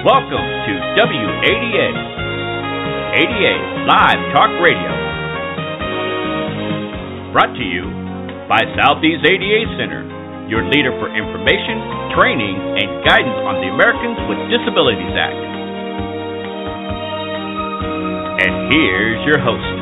Welcome to WADA, ADA Live Talk Radio. Brought to you by Southeast ADA Center, your leader for information, training, and guidance on the Americans with Disabilities Act. And here's your host.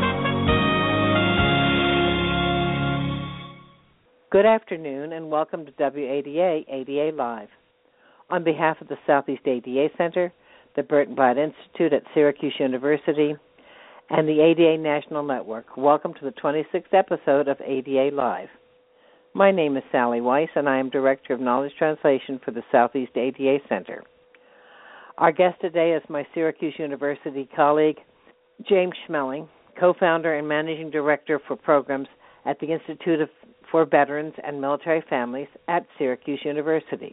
Good afternoon and welcome to WADA, ADA Live. On behalf of the Southeast ADA Center, the Burton Blatt Institute at Syracuse University, and the ADA National Network, welcome to the 26th episode of ADA Live. My name is Sally Weiss, and I am Director of Knowledge Translation for the Southeast ADA Center. Our guest today is my Syracuse University colleague, James Schmeling, co-founder and managing director for programs at the Institute for Veterans and Military Families at Syracuse University.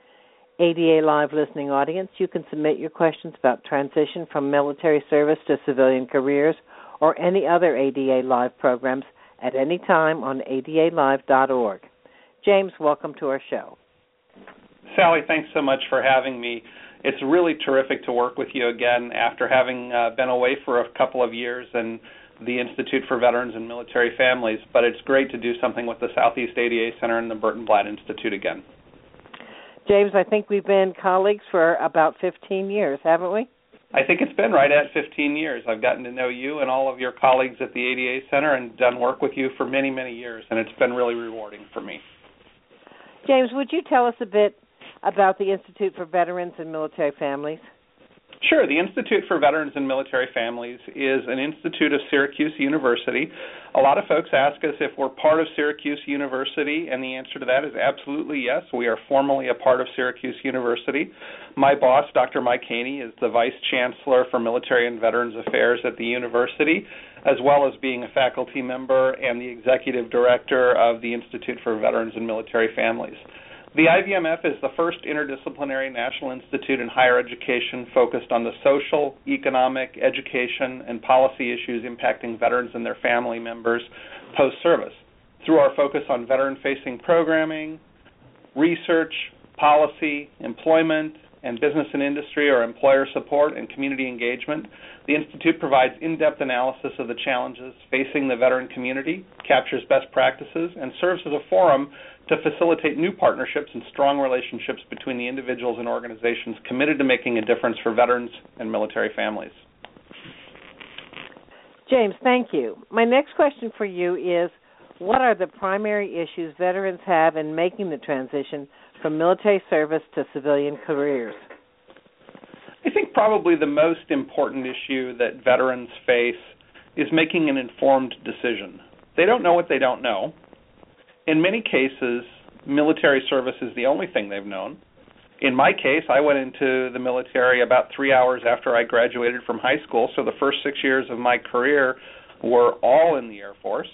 ADA Live listening audience, you can submit your questions about transition from military service to civilian careers or any other ADA Live programs at any time on adalive.org. James, welcome to our show. Sally, thanks so much for having me. It's really terrific to work with you again after having been away for a couple of years and the Institute for Veterans and Military Families, but it's great to do something with the Southeast ADA Center and the Burton Blatt Institute again. James, I think we've been colleagues for about 15 years, haven't we? I think it's been right at 15 years. I've gotten to know you and all of your colleagues at the ADA Center and done work with you for many, many years, and it's been really rewarding for me. James, would you tell us a bit about the Institute for Veterans and Military Families? Sure. The Institute for Veterans and Military Families is an institute of Syracuse University. A lot of folks ask us if we're part of Syracuse University, and the answer to that is absolutely yes. We are formally a part of Syracuse University. My boss, Dr. Mike Haney, is the Vice Chancellor for Military and Veterans Affairs at the university, as well as being a faculty member and the Executive Director of the Institute for Veterans and Military Families. The IVMF is the first interdisciplinary national institute in higher education focused on the social, economic, education, and policy issues impacting veterans and their family members post-service. Through our focus on veteran-facing programming, research, policy, employment, and business and industry or employer support and community engagement, the Institute provides in-depth analysis of the challenges facing the veteran community, captures best practices, and serves as a forum to facilitate new partnerships and strong relationships between the individuals and organizations committed to making a difference for veterans and military families. James, thank you. My next question for you is, what are the primary issues veterans have in making the transition from military service to civilian careers? I think probably the most important issue that veterans face is making an informed decision. They don't know what they don't know. In many cases, military service is the only thing they've known. In my case, I went into the military about 3 hours after I graduated from high school, so the first 6 years of my career were all in the Air Force.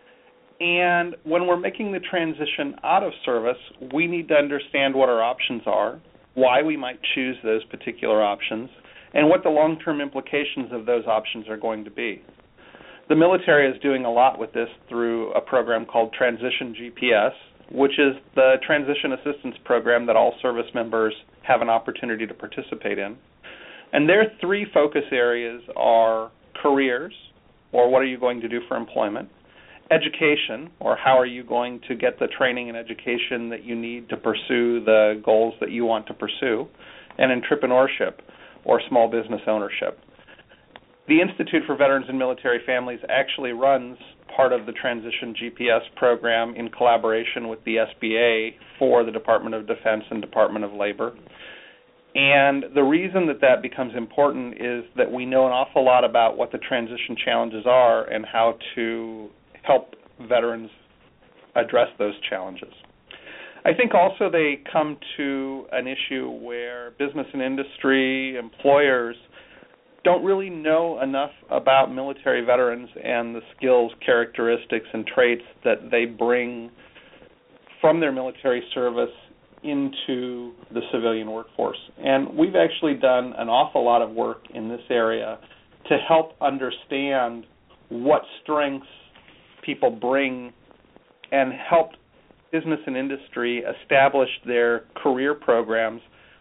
And when we're making the transition out of service, we need to understand what our options are, why we might choose those particular options, and what the long-term implications of those options are going to be. The military is doing a lot with this through a program called Transition GPS, which is the transition assistance program that all service members have an opportunity to participate in. And their three focus areas are careers, or what are you going to do for employment, education, or how are you going to get the training and education that you need to pursue the goals that you want to pursue, and entrepreneurship, or small business ownership. The Institute for Veterans and Military Families actually runs part of the Transition GPS program in collaboration with the SBA for the Department of Defense and Department of Labor. And the reason that becomes important is that we know an awful lot about what the transition challenges are and how to help veterans address those challenges. I think also they come to an issue where business and industry, employers, don't really know enough about military veterans and the skills, characteristics, and traits that they bring from their military service into the civilian workforce. And we've actually done an awful lot of work in this area to help understand what strengths people bring and help business and industry establish their career programs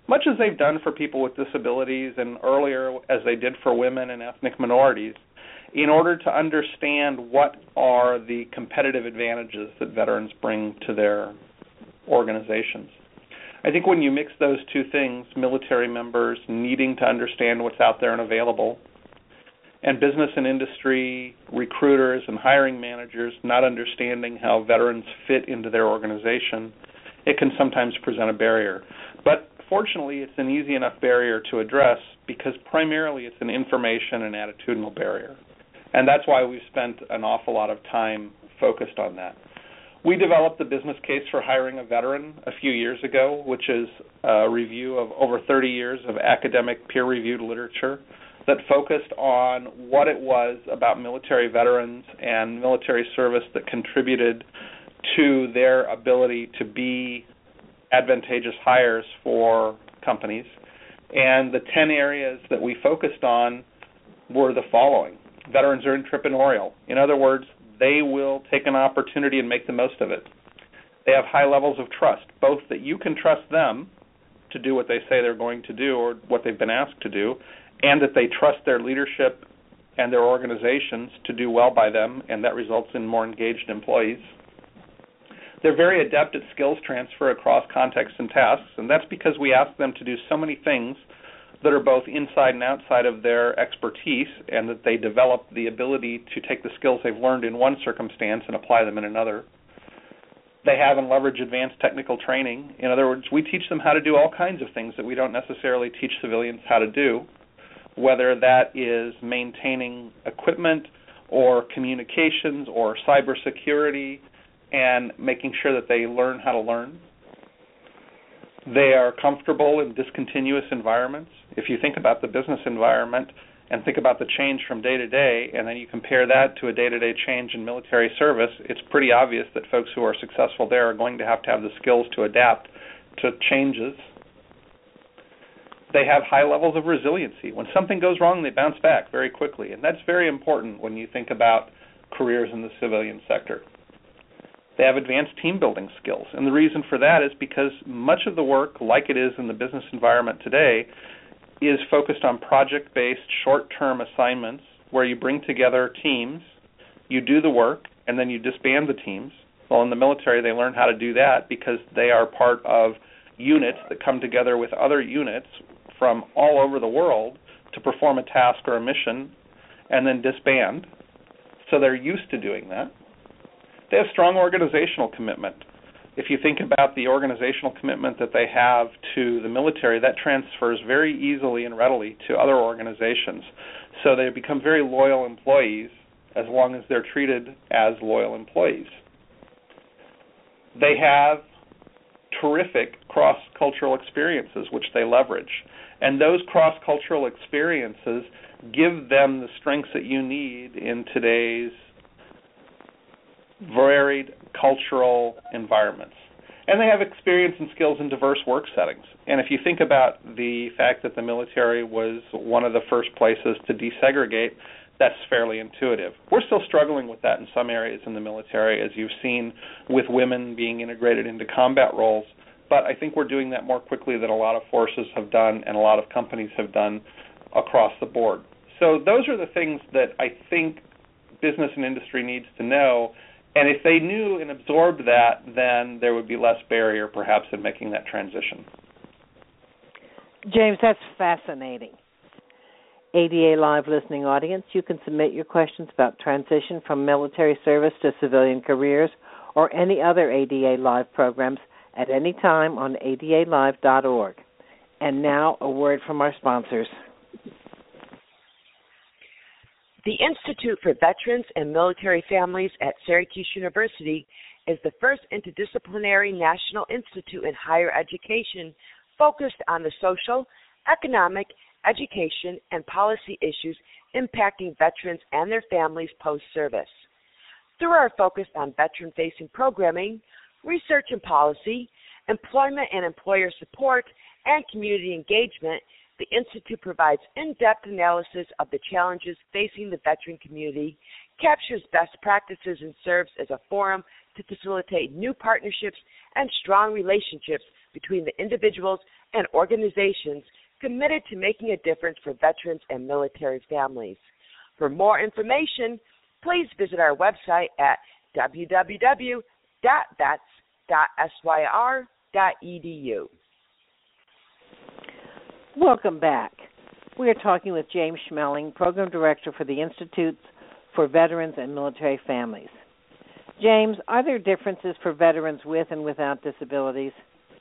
much as they've done for people with disabilities and earlier as they did for women and ethnic minorities, in order to understand what are the competitive advantages that veterans bring to their organizations. I think when you mix those two things, military members needing to understand what's out there and available, and business and industry recruiters and hiring managers not understanding how veterans fit into their organization, it can sometimes present a barrier. But fortunately, it's an easy enough barrier to address because primarily it's an information and attitudinal barrier. And that's why we've spent an awful lot of time focused on that. We developed the business case for hiring a veteran a few years ago, which is a review of over 30 years of academic peer-reviewed literature that focused on what it was about military veterans and military service that contributed to their ability to be advantageous hires for companies. And the 10 areas that we focused on were the following. Veterans are entrepreneurial. In other words, they will take an opportunity and make the most of it. They have high levels of trust, both that you can trust them to do what they say they're going to do or what they've been asked to do, and that they trust their leadership and their organizations to do well by them, and that results in more engaged employees. They're very adept at skills transfer across contexts and tasks, and that's because we ask them to do so many things that are both inside and outside of their expertise, and that they develop the ability to take the skills they've learned in one circumstance and apply them in another. They have and leverage advanced technical training. In other words, we teach them how to do all kinds of things that we don't necessarily teach civilians how to do, whether that is maintaining equipment or communications or cybersecurity, and making sure that they learn how to learn. They are comfortable in discontinuous environments. If you think about the business environment and think about the change from day to day, and then you compare that to a day-to-day change in military service, it's pretty obvious that folks who are successful there are going to have the skills to adapt to changes. They have high levels of resiliency. When something goes wrong, they bounce back very quickly, and that's very important when you think about careers in the civilian sector. They have advanced team-building skills, and the reason for that is because much of the work, like it is in the business environment today, is focused on project-based, short-term assignments where you bring together teams, you do the work, and then you disband the teams. Well, in the military, they learn how to do that because they are part of units that come together with other units from all over the world to perform a task or a mission and then disband. So they're used to doing that. They have strong organizational commitment. If you think about the organizational commitment that they have to the military, that transfers very easily and readily to other organizations. So they become very loyal employees as long as they're treated as loyal employees. They have terrific cross-cultural experiences, which they leverage. And those cross-cultural experiences give them the strengths that you need in today's varied cultural environments. And they have experience and skills in diverse work settings. And if you think about the fact that the military was one of the first places to desegregate, that's fairly intuitive. We're still struggling with that in some areas in the military, as you've seen with women being integrated into combat roles. But I think we're doing that more quickly than a lot of forces have done and a lot of companies have done across the board. So those are the things that I think business and industry needs to know. And if they knew and absorbed that, then there would be less barrier, perhaps, in making that transition. James, that's fascinating. ADA Live listening audience, you can submit your questions about transition from military service to civilian careers or any other ADA Live programs at any time on adalive.org. And now a word from our sponsors. The Institute for Veterans and Military Families at Syracuse University is the first interdisciplinary national institute in higher education focused on the social, economic, education, and policy issues impacting veterans and their families post-service. Through our focus on veteran-facing programming, research and policy, employment and employer support, and community engagement, the Institute provides in-depth analysis of the challenges facing the veteran community, captures best practices, and serves as a forum to facilitate new partnerships and strong relationships between the individuals and organizations committed to making a difference for veterans and military families. For more information, please visit our website at www.vets.syr.edu. Welcome back. We are talking with James Schmeling, Program Director for the Institute for Veterans and Military Families. James, are there differences for veterans with and without disabilities?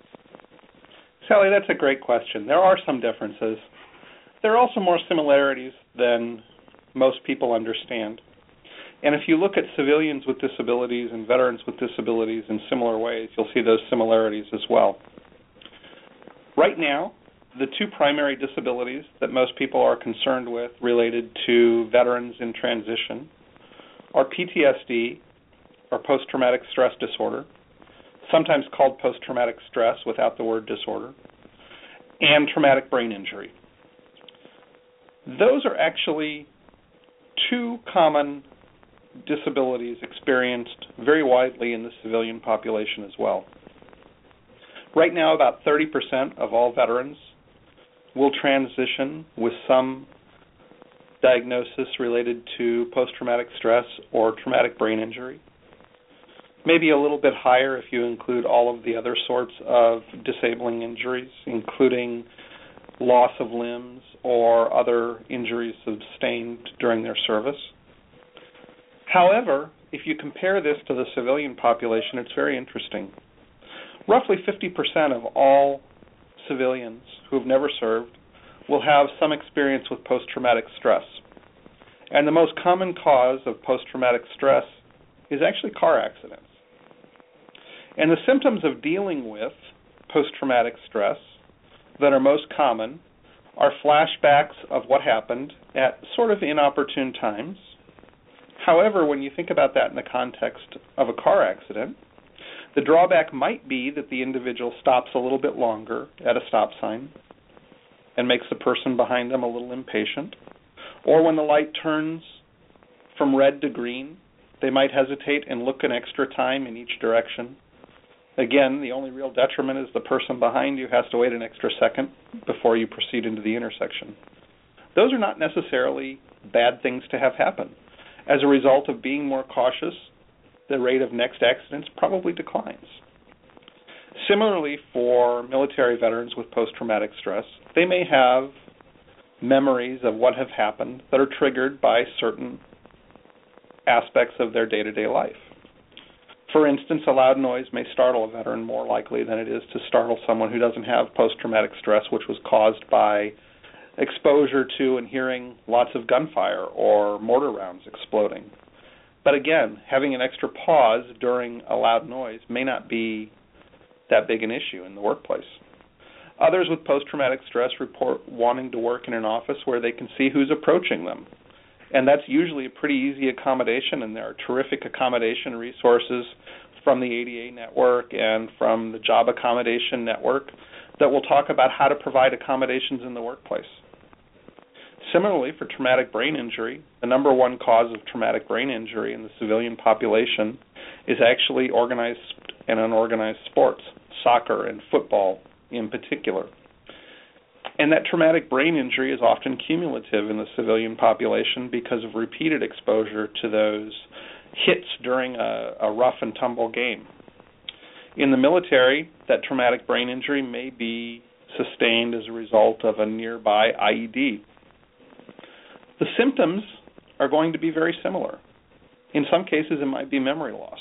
Sally, that's a great question. There are some differences. There are also more similarities than most people understand. And if you look at civilians with disabilities and veterans with disabilities in similar ways, you'll see those similarities as well. Right now, the two primary disabilities that most people are concerned with related to veterans in transition are PTSD, or post-traumatic stress disorder, sometimes called post-traumatic stress without the word disorder, and traumatic brain injury. Those are actually two common disabilities experienced very widely in the civilian population as well. Right now, about 30% of all veterans will transition with some diagnosis related to post-traumatic stress or traumatic brain injury. Maybe a little bit higher if you include all of the other sorts of disabling injuries, including loss of limbs or other injuries sustained during their service. However, if you compare this to the civilian population, it's very interesting. Roughly 50% of all civilians who have never served will have some experience with post-traumatic stress. And the most common cause of post-traumatic stress is actually car accidents. And the symptoms of dealing with post-traumatic stress that are most common are flashbacks of what happened at sort of inopportune times. However, when you think about that in the context of a car accident, the drawback might be that the individual stops a little bit longer at a stop sign and makes the person behind them a little impatient. Or when the light turns from red to green, they might hesitate and look an extra time in each direction. Again, the only real detriment is the person behind you has to wait an extra second before you proceed into the intersection. Those are not necessarily bad things to have happen. As a result of being more cautious, the rate of next accidents probably declines. Similarly, for military veterans with post-traumatic stress, they may have memories of what have happened that are triggered by certain aspects of their day-to-day life. For instance, a loud noise may startle a veteran more likely than it is to startle someone who doesn't have post-traumatic stress, which was caused by exposure to and hearing lots of gunfire or mortar rounds exploding. But again, having an extra pause during a loud noise may not be that big an issue in the workplace. Others with post-traumatic stress report wanting to work in an office where they can see who's approaching them. And that's usually a pretty easy accommodation, and there are terrific accommodation resources from the ADA network and from the Job Accommodation Network that will talk about how to provide accommodations in the workplace. Similarly, for traumatic brain injury, the number one cause of traumatic brain injury in the civilian population is actually organized and unorganized sports, soccer and football in particular. And that traumatic brain injury is often cumulative in the civilian population because of repeated exposure to those hits during a rough and tumble game. In the military, that traumatic brain injury may be sustained as a result of a nearby IED. The symptoms are going to be very similar. In some cases, it might be memory loss.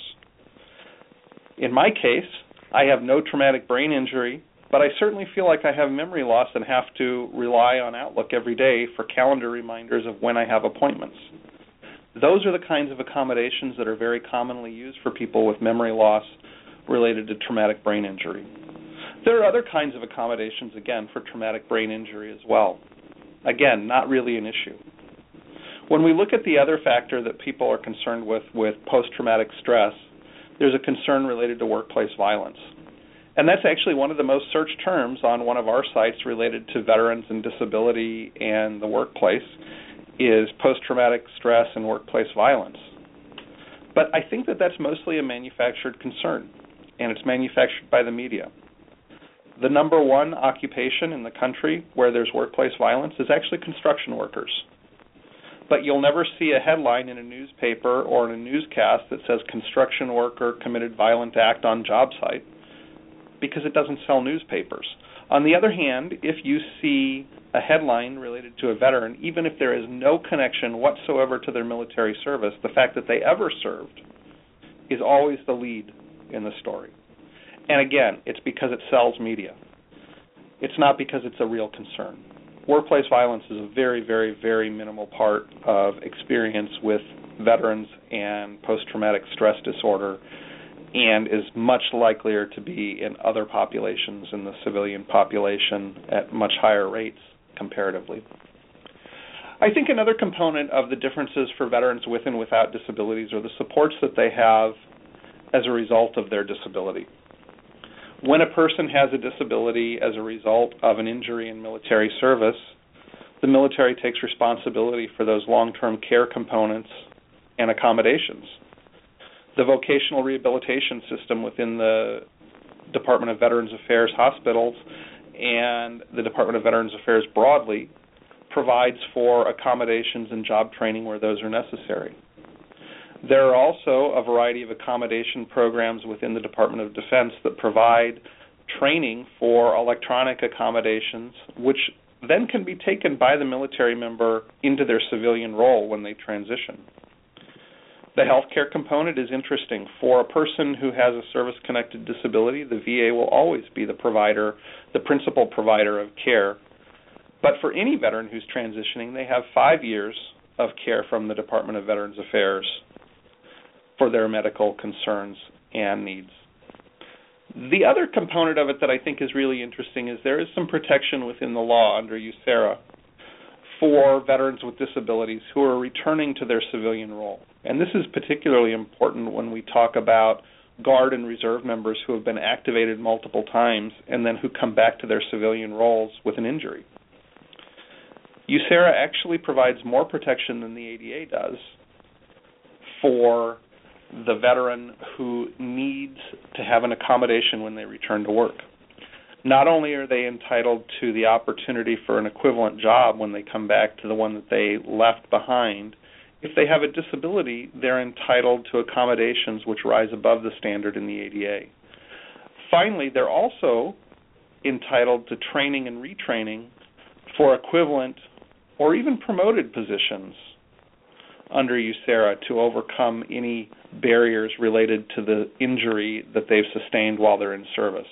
In my case, I have no traumatic brain injury, but I certainly feel like I have memory loss and have to rely on Outlook every day for calendar reminders of when I have appointments. Those are the kinds of accommodations that are very commonly used for people with memory loss related to traumatic brain injury. There are other kinds of accommodations, again, for traumatic brain injury as well. Again, not really an issue. When we look at the other factor that people are concerned with post-traumatic stress, there's a concern related to workplace violence. And that's actually one of the most searched terms on one of our sites related to veterans and disability and the workplace is post-traumatic stress and workplace violence. But I think that that's mostly a manufactured concern, and it's manufactured by the media. the number one occupation in the country where there's workplace violence is actually construction workers. But you'll never see a headline in a newspaper or in a newscast that says construction worker committed violent act on job site, because it doesn't sell newspapers. On the other hand, if you see a headline related to a veteran, even if there is no connection whatsoever to their military service, the fact that they ever served is always the lead in the story. And again, it's because it sells media. It's not because it's a real concern. Workplace violence is a very, very, very minimal part of experience with veterans and post-traumatic stress disorder, and is much likelier to be in other populations in the civilian population at much higher rates comparatively. I think another component of the differences for veterans with and without disabilities are the supports that they have as a result of their disability. When a person has a disability as a result of an injury in military service, the military takes responsibility for those long-term care components and accommodations. The vocational rehabilitation system within the Department of Veterans Affairs hospitals and the Department of Veterans Affairs broadly provides for accommodations and job training where those are necessary. There are also a variety of accommodation programs within the Department of Defense that provide training for electronic accommodations, which then can be taken by the military member into their civilian role when they transition. The healthcare component is interesting. For a person who has a service-connected disability, the VA will always be the provider, the principal provider of care. But for any veteran who's transitioning, they have 5 years of care from the Department of Veterans Affairs for their medical concerns and needs. The other component of it that I think is really interesting is there is some protection within the law under USERRA for veterans with disabilities who are returning to their civilian role. And this is particularly important when we talk about Guard and Reserve members who have been activated multiple times and then who come back to their civilian roles with an injury. USERRA actually provides more protection than the ADA does for the veteran who needs to have an accommodation when they return to work. Not only are they entitled to the opportunity for an equivalent job when they come back to the one that they left behind, if they have a disability, they're entitled to accommodations which rise above the standard in the ADA. Finally, they're also entitled to training and retraining for equivalent or even promoted positions under USERRA to overcome any barriers related to the injury that they've sustained while they're in service.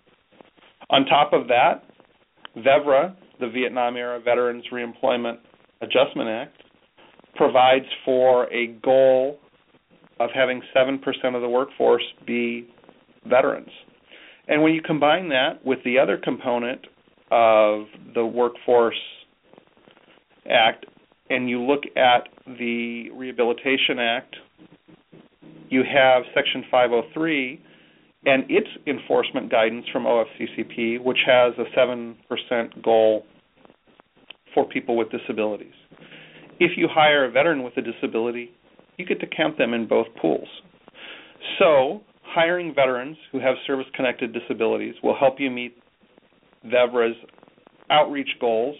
On top of that, VEVRA, the Vietnam-era Veterans Reemployment Adjustment Act, provides for a goal of having 7% of the workforce be veterans. And when you combine that with the other component of the Workforce Act, and you look at the Rehabilitation Act, you have Section 503 and its enforcement guidance from OFCCP, which has a 7% goal for people with disabilities. If you hire a veteran with a disability, you get to count them in both pools. So, hiring veterans who have service-connected disabilities will help you meet VEVRA's outreach goals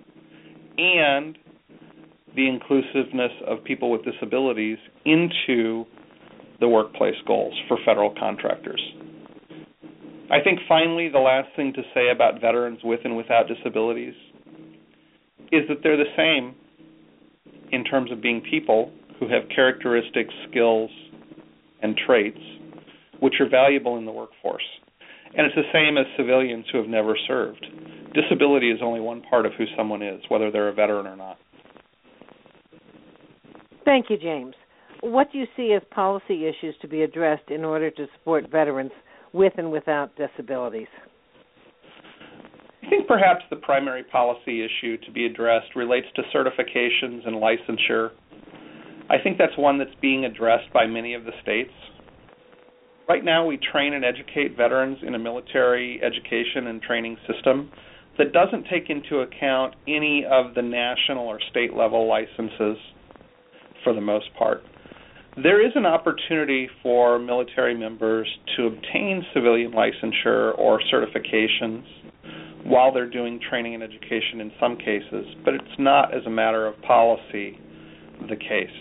and the inclusiveness of people with disabilities into the workplace goals for federal contractors. I think finally the last thing to say about veterans with and without disabilities is that they're the same in terms of being people who have characteristics, skills, and traits which are valuable in the workforce. And it's the same as civilians who have never served. Disability is only one part of who someone is, whether they're a veteran or not. Thank you, James. What do you see as policy issues to be addressed in order to support veterans with and without disabilities? I think perhaps the primary policy issue to be addressed relates to certifications and licensure. I think that's one that's being addressed by many of the states. Right now we train and educate veterans in a military education and training system that doesn't take into account any of the national or state level licenses for the most part. There is an opportunity for military members to obtain civilian licensure or certifications while they're doing training and education in some cases, but it's not, as a matter of policy, the case.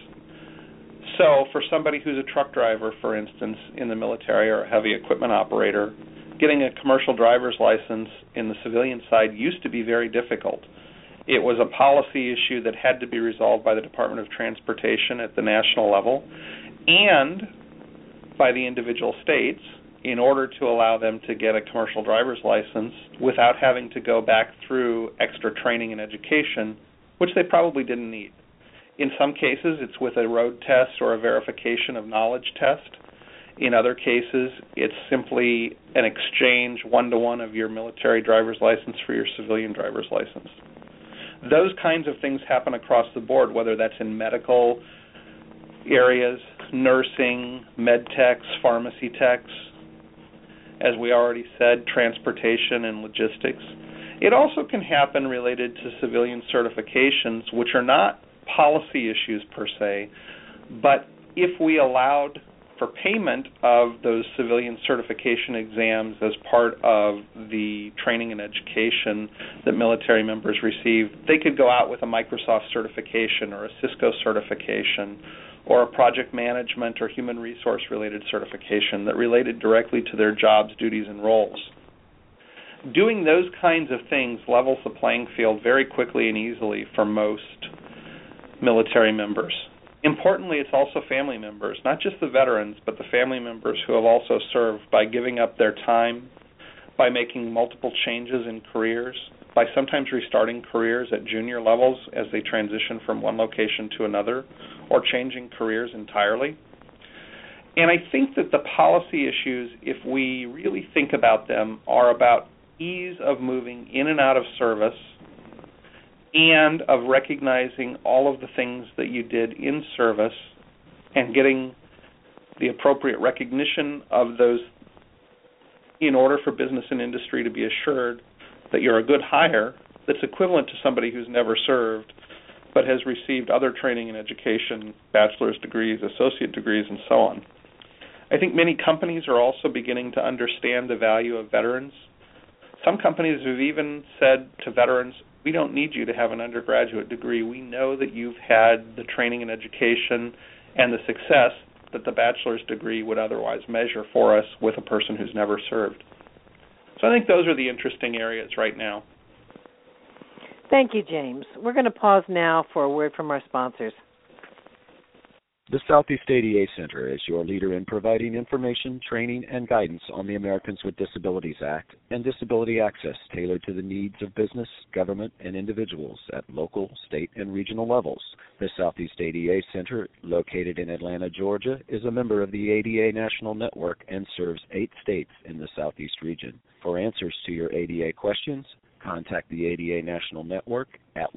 So for somebody who's a truck driver, for instance, in the military, or a heavy equipment operator, getting a commercial driver's license in the civilian side used to be very difficult. It was a policy issue that had to be resolved by the Department of Transportation at the national level and by the individual states in order to allow them to get a commercial driver's license without having to go back through extra training and education, which they probably didn't need. In some cases, it's with a road test or a verification of knowledge test. In other cases, it's simply an exchange one-to-one of your military driver's license for your civilian driver's license. Those kinds of things happen across the board, whether that's in medical areas, nursing, med techs, pharmacy techs, as we already said, transportation and logistics. It also can happen related to civilian certifications, which are not policy issues per se, but if we allowed for payment of those civilian certification exams as part of the training and education that military members receive, they could go out with a Microsoft certification or a Cisco certification or a project management or human resource related certification that related directly to their jobs, duties, and roles. Doing those kinds of things levels the playing field very quickly and easily for most military members. Importantly, it's also family members, not just the veterans, but the family members who have also served by giving up their time, by making multiple changes in careers, by sometimes restarting careers at junior levels as they transition from one location to another, or changing careers entirely. And I think that the policy issues, if we really think about them, are about ease of moving in and out of service and of recognizing all of the things that you did in service and getting the appropriate recognition of those in order for business and industry to be assured that you're a good hire that's equivalent to somebody who's never served but has received other training and education, bachelor's degrees, associate degrees, and so on. I think many companies are also beginning to understand the value of veterans. Some companies have even said to veterans, we don't need you to have an undergraduate degree. We know that you've had the training and education and the success that the bachelor's degree would otherwise measure for us with a person who's never served. So I think those are the interesting areas right now. Thank you, James. We're going to pause now for a word from our sponsors. The Southeast ADA Center is your leader in providing information, training, and guidance on the Americans with Disabilities Act and disability access tailored to the needs of business, government, and individuals at local, state, and regional levels. The Southeast ADA Center, located in Atlanta, Georgia, is a member of the ADA National Network and serves 8 states in the Southeast region. For answers to your ADA questions, contact the ADA National Network at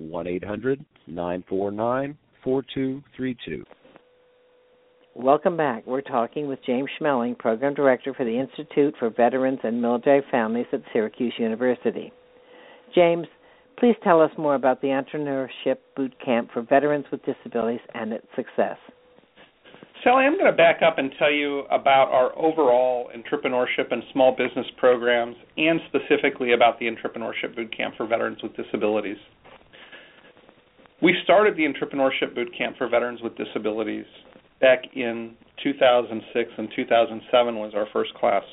1-800-949-4232. Welcome back. We're talking with James Schmeling, Program Director for the Institute for Veterans and Military Families at Syracuse University. James, please tell us more about the Entrepreneurship Boot Camp for Veterans with Disabilities and its success. Sally, I'm going to back up and tell you about our overall entrepreneurship and small business programs and specifically about the Entrepreneurship Boot Camp for Veterans with Disabilities. We started the Entrepreneurship Boot Camp for Veterans with Disabilities back in 2006, and 2007 was our first class.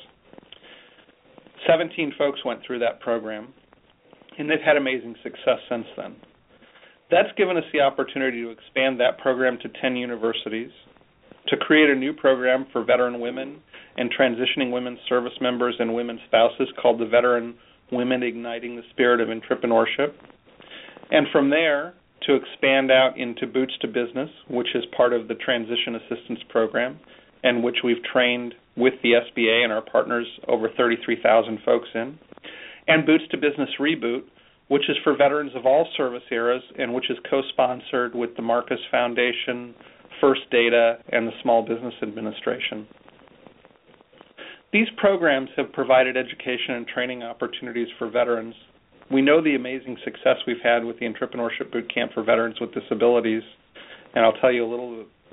17 folks went through that program, and they've had amazing success since then. That's given us the opportunity to expand that program to 10 universities, to create a new program for veteran women and transitioning women service members and women spouses called the Veteran Women Igniting the Spirit of Entrepreneurship, and from there to expand out into Boots to Business, which is part of the Transition Assistance Program, and which we've trained with the SBA and our partners over 33,000 folks in, and Boots to Business Reboot, which is for veterans of all service eras and which is co-sponsored with the Marcus Foundation, First Data, and the Small Business Administration. These programs have provided education and training opportunities for veterans. We know the amazing success we've had with the Entrepreneurship Boot Camp for Veterans with Disabilities, and I'll tell you a little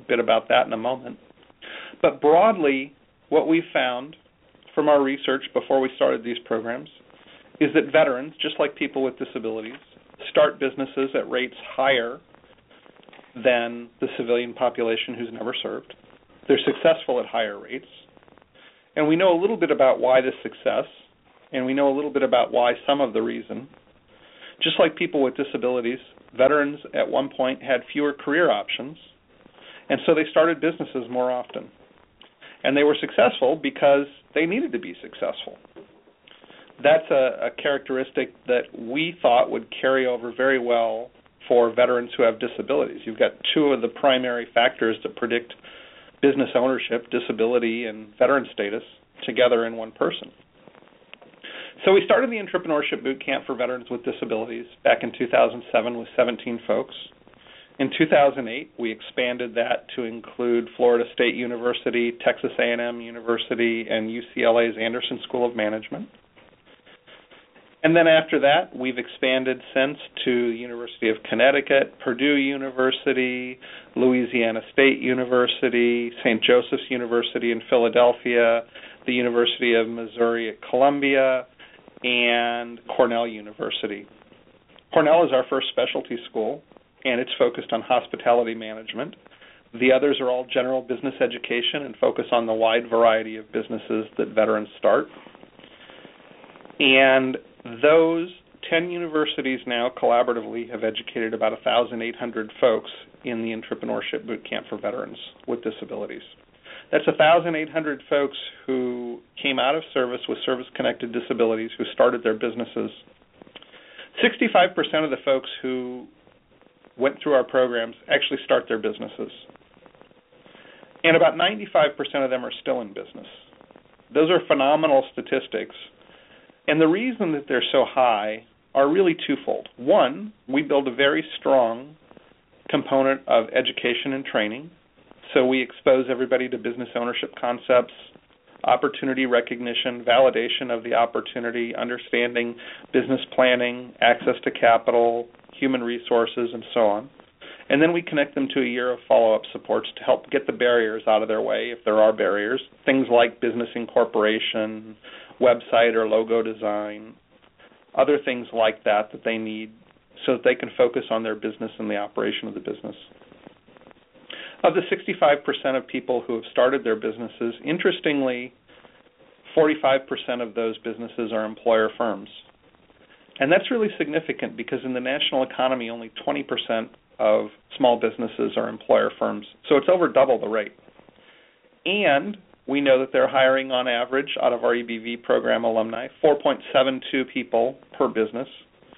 bit about that in a moment. But broadly, what we found from our research before we started these programs is that veterans, just like people with disabilities, start businesses at rates higher than the civilian population who's never served. They're successful at higher rates. And we know a little bit about why this success, and we know a little bit about why some of the reason. Just like people with disabilities, veterans at one point had fewer career options, and so they started businesses more often. And they were successful because they needed to be successful. That's a characteristic that we thought would carry over very well for veterans who have disabilities. You've got two of the primary factors that predict business ownership, disability, and veteran status together in one person. So we started the Entrepreneurship Boot Camp for Veterans with Disabilities back in 2007 with 17 folks. In 2008, we expanded that to include Florida State University, Texas A&M University, and UCLA's Anderson School of Management. And then after that, we've expanded since to the University of Connecticut, Purdue University, Louisiana State University, St. Joseph's University in Philadelphia, the University of Missouri at Columbia, and Cornell University. Cornell is our first specialty school, and it's focused on hospitality management. The others are all general business education and focus on the wide variety of businesses that veterans start. And those 10 universities now collaboratively have educated about 1,800 folks in the Entrepreneurship Boot Camp for Veterans with Disabilities. That's 1,800 folks who came out of service with service-connected disabilities who started their businesses. 65% of the folks who went through our programs actually start their businesses. And about 95% of them are still in business. Those are phenomenal statistics. And the reason that they're so high are really twofold. One, we build a very strong component of education and training. So we expose everybody to business ownership concepts, opportunity recognition, validation of the opportunity, understanding business planning, access to capital, human resources, and so on. And then we connect them to a year of follow-up supports to help get the barriers out of their way, if there are barriers, things like business incorporation, website or logo design, other things like that that they need so that they can focus on their business and the operation of the business. Of the 65% of people who have started their businesses, interestingly, 45% of those businesses are employer firms. And that's really significant because in the national economy, only 20% of small businesses are employer firms. So it's over double the rate. And we know that they're hiring on average out of our EBV program alumni, 4.72 people per business.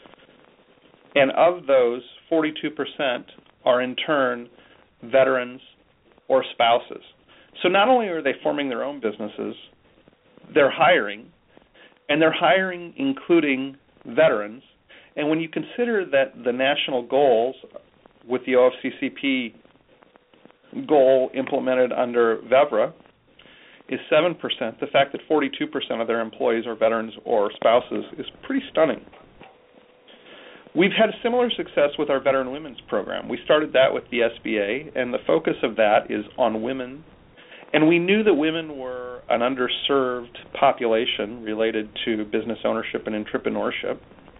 And of those, 42% are in turn veterans or spouses. So not only are they forming their own businesses, they're hiring, and they're hiring including veterans. And when you consider that the national goals with the OFCCP goal implemented under VEVRA is 7%, the fact that 42% of their employees are veterans or spouses is pretty stunning. We've had similar success with our Veteran Women's Program. We started that with the SBA, and the focus of that is on women. And we knew that women were an underserved population related to business ownership and entrepreneurship.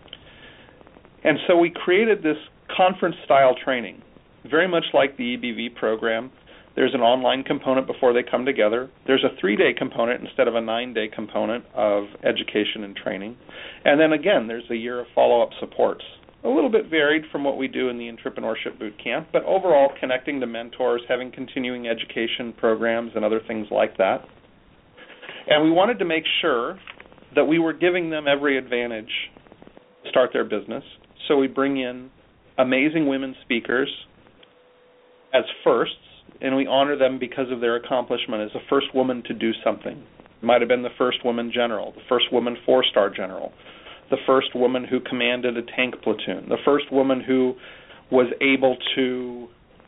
And so we created this conference-style training, very much like the EBV program. There's an online component before they come together. There's a 3-day component instead of a 9-day component of education and training. And then again, there's a year of follow-up supports. A little bit varied from what we do in the Entrepreneurship Boot Camp, but overall connecting to mentors, having continuing education programs and other things like that. And we wanted to make sure that we were giving them every advantage to start their business. So we bring in amazing women speakers as firsts, and we honor them because of their accomplishment as the first woman to do something. It might have been the first woman general, the first woman 4-star general, the first woman who commanded a tank platoon, the first woman who was able to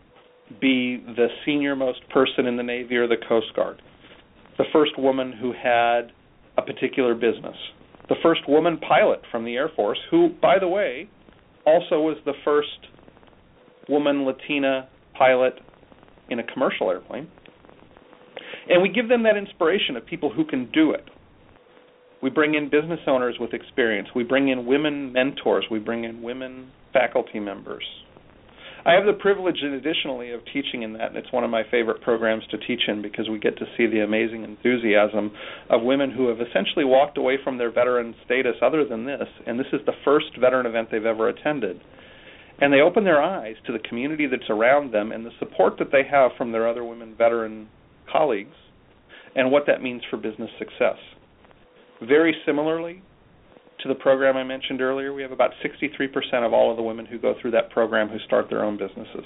be the senior-most person in the Navy or the Coast Guard, the first woman who had a particular business, the first woman pilot from the Air Force, who, by the way, also was the first woman Latina pilot in a commercial airplane. And we give them that inspiration of people who can do it. We bring in business owners with experience. We bring in women mentors. We bring in women faculty members. I have the privilege, additionally, of teaching in that, and it's one of my favorite programs to teach in because we get to see the amazing enthusiasm of women who have essentially walked away from their veteran status other than this, and this is the first veteran event they've ever attended. And they open their eyes to the community that's around them and the support that they have from their other women veteran colleagues and what that means for business success. Very similarly to the program I mentioned earlier, we have about 63% of all of the women who go through that program who start their own businesses.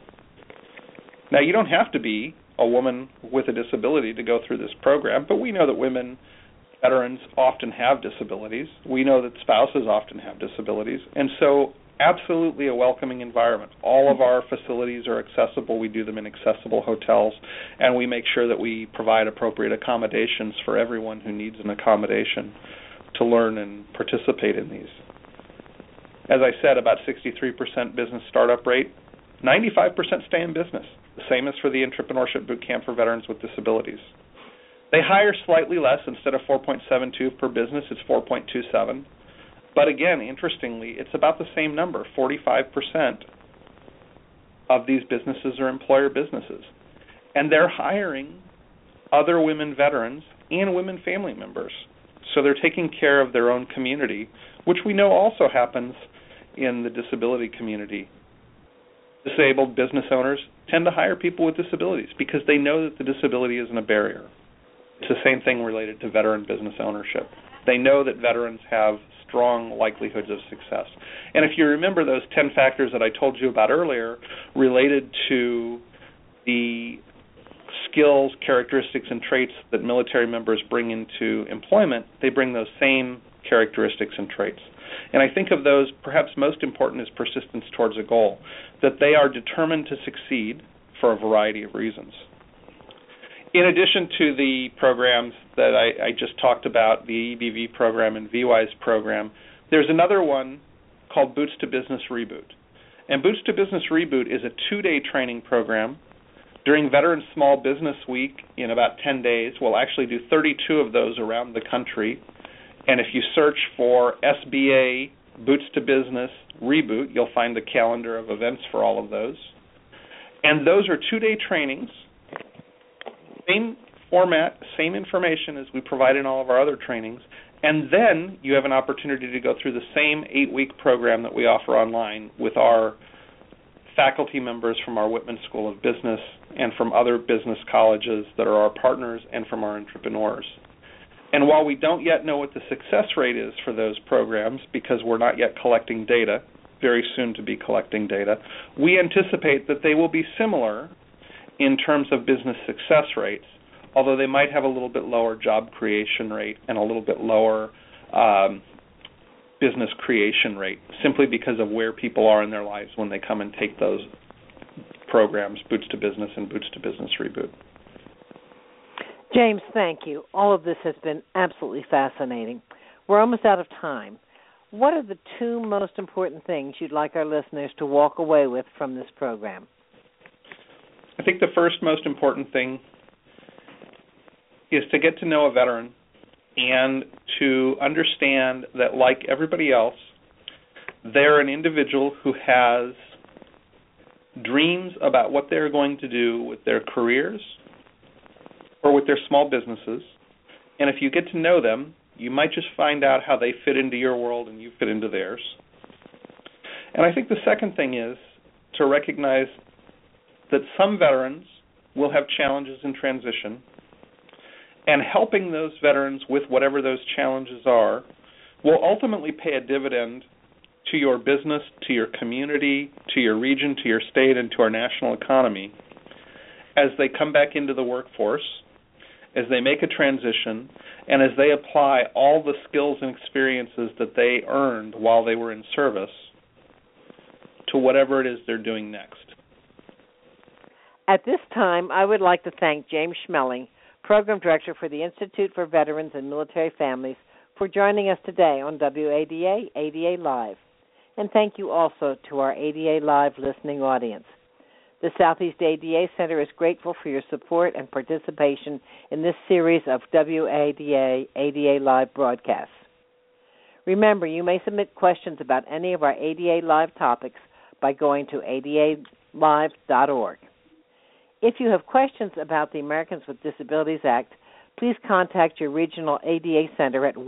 Now, you don't have to be a woman with a disability to go through this program, but we know that women veterans often have disabilities. We know that spouses often have disabilities, and so absolutely a welcoming environment. All of our facilities are accessible. We do them in accessible hotels, and we make sure that we provide appropriate accommodations for everyone who needs an accommodation to learn and participate in these. As I said, about 63% business startup rate, 95% stay in business. The same as for the Entrepreneurship Boot Camp for Veterans with Disabilities. They hire slightly less. Instead of 4.72 per business, it's 4.27. But again, interestingly, it's about the same number. 45% of these businesses are employer businesses. And they're hiring other women veterans and women family members. So they're taking care of their own community, which we know also happens in the disability community. Disabled business owners tend to hire people with disabilities because they know that the disability isn't a barrier. It's the same thing related to veteran business ownership. They know that veterans have strong likelihoods of success. And if you remember those 10 factors that I told you about earlier related to the skills, characteristics, and traits that military members bring into employment, they bring those same characteristics and traits. And I think of those, perhaps most important is persistence towards a goal, that they are determined to succeed for a variety of reasons. In addition to the programs that I just talked about, the EBV program and VWise program, there's another one called Boots to Business Reboot. And Boots to Business Reboot is a 2-day training program. During Veterans Small Business Week, in about 10 days, we'll actually do 32 of those around the country. And if you search for SBA Boots to Business Reboot, you'll find the calendar of events for all of those. And those are 2-day trainings. Same format, same information as we provide in all of our other trainings, and then you have an opportunity to go through the same 8-week program that we offer online with our faculty members from our Whitman School of Business and from other business colleges that are our partners and from our entrepreneurs. And while we don't yet know what the success rate is for those programs because we're not yet collecting data, very soon to be collecting data, we anticipate that they will be similar in terms of business success rates, although they might have a little bit lower job creation rate and a little bit lower business creation rate, simply because of where people are in their lives when they come and take those programs, Boots to Business and Boots to Business Reboot. James, thank you. All of this has been absolutely fascinating. We're almost out of time. What are the 2 most important things you'd like our listeners to walk away with from this program? I think the first most important thing is to get to know a veteran and to understand that, like everybody else, they're an individual who has dreams about what they're going to do with their careers or with their small businesses. And if you get to know them, you might just find out how they fit into your world and you fit into theirs. And I think the second thing is to recognize that some veterans will have challenges in transition, and helping those veterans with whatever those challenges are will ultimately pay a dividend to your business, to your community, to your region, to your state, and to our national economy as they come back into the workforce, as they make a transition, and as they apply all the skills and experiences that they earned while they were in service to whatever it is they're doing next. At this time, I would like to thank James Schmeling, Program Director for the Institute for Veterans and Military Families, for joining us today on WADA ADA Live. And thank you also to our ADA Live listening audience. The Southeast ADA Center is grateful for your support and participation in this series of WADA ADA Live broadcasts. Remember, you may submit questions about any of our ADA Live topics by going to adalive.org. If you have questions about the Americans with Disabilities Act, please contact your regional ADA Center at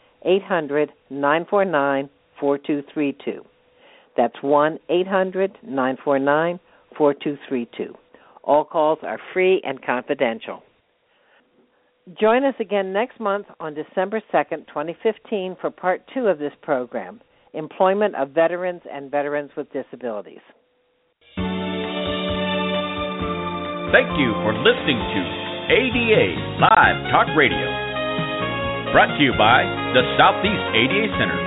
1-800-949-4232. That's 1-800-949-4232. All calls are free and confidential. Join us again next month on December 2nd, 2015 for Part 2 of this program, Employment of Veterans and Veterans with Disabilities. Thank you for listening to ADA Live Talk Radio, brought to you by the Southeast ADA Center.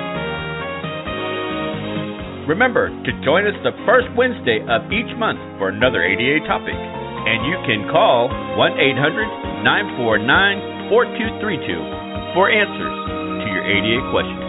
Remember to join us the first Wednesday of each month for another ADA topic, and you can call 1-800-949-4232 for answers to your ADA questions.